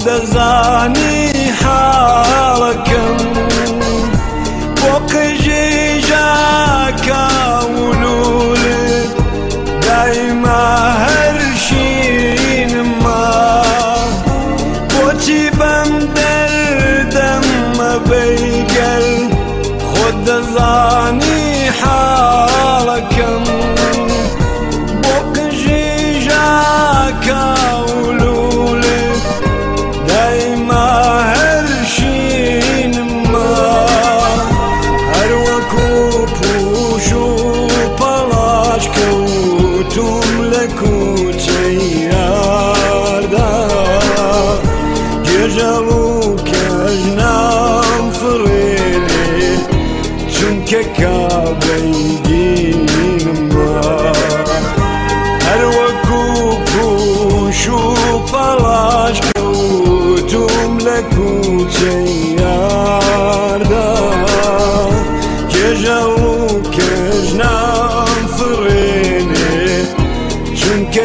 دەزانی حاڵەکەم بۆ قژی ژاکاولولت دایما هەرشینمە بۆچی بەم دەردەمە بەیگەل خۆت دەزانی حاڵەکەم بۆ قژی ژاکاولولت دایما هەرشینمە هەروەکو پوش و پەڵاش کەوتوم لە کوچەی یاردا جێژەڵ و کەژنام فڕێنێ چونکە کابەیگینمە هەروەکو پوش و پەڵاش کەوتوم لە کوچەی یاردا جێژەڵ و کەژنام فڕێنێ چونکە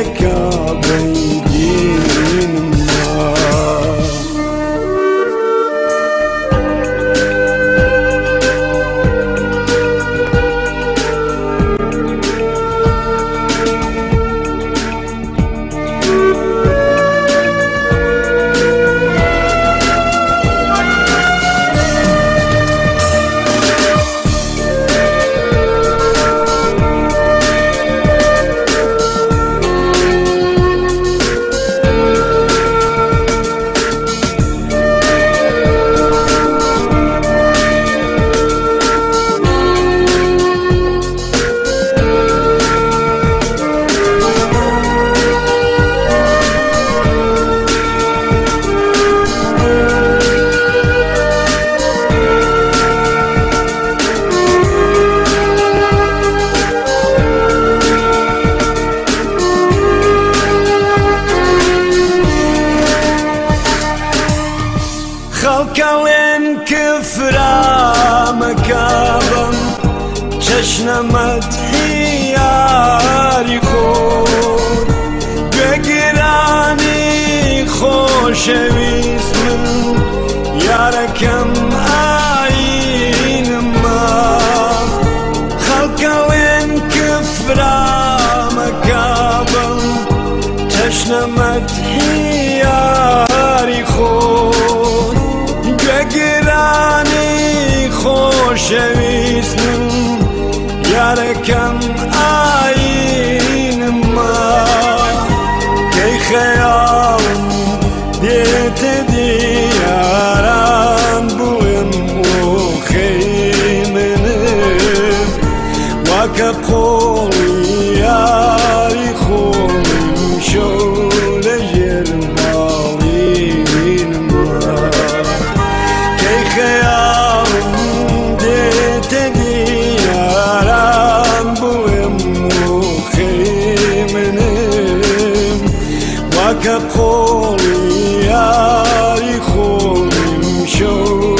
کابەیگینمە خەڵکەڵێن کفرامەکابم چەشنەمەت هیاری خۆت گوێگرانی خۆشەویست من یارەکەم ئاینمە خەڵکەڵێن کفرامەکابم چەشنەمەت هیاری خۆت گوێگرانی خۆشەویست من یارەکەم ئاینمە کەی خەیاڵم دێتە دیاران بووم بۆ خەی منم واکە قۆڵی یاری خۆم شەو لەژێر ماڵینمە کەی خەیاڵم دێتە دیاران بووم بۆ خەی منم واکە قۆڵی یاری خۆم شەو